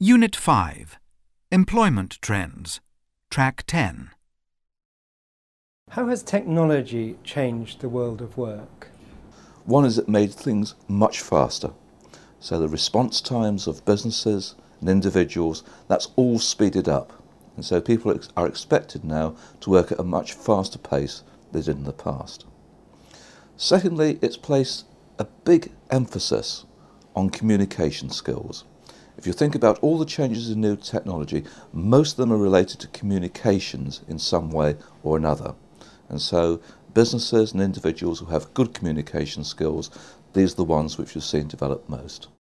Unit 5. Employment Trends. Track 10. How has technology changed the world of work? One is it made things much faster. So the response times of businesses and individuals, that's all speeded up. And so people are expected now to work at a much faster pace than they did in the past. Secondly, it's placed a big emphasis on communication skills. If you think about all the changes in new technology, most of them are related to communications in some way or another. And so businesses and individuals who have good communication skills, these are the ones which you've seen develop most.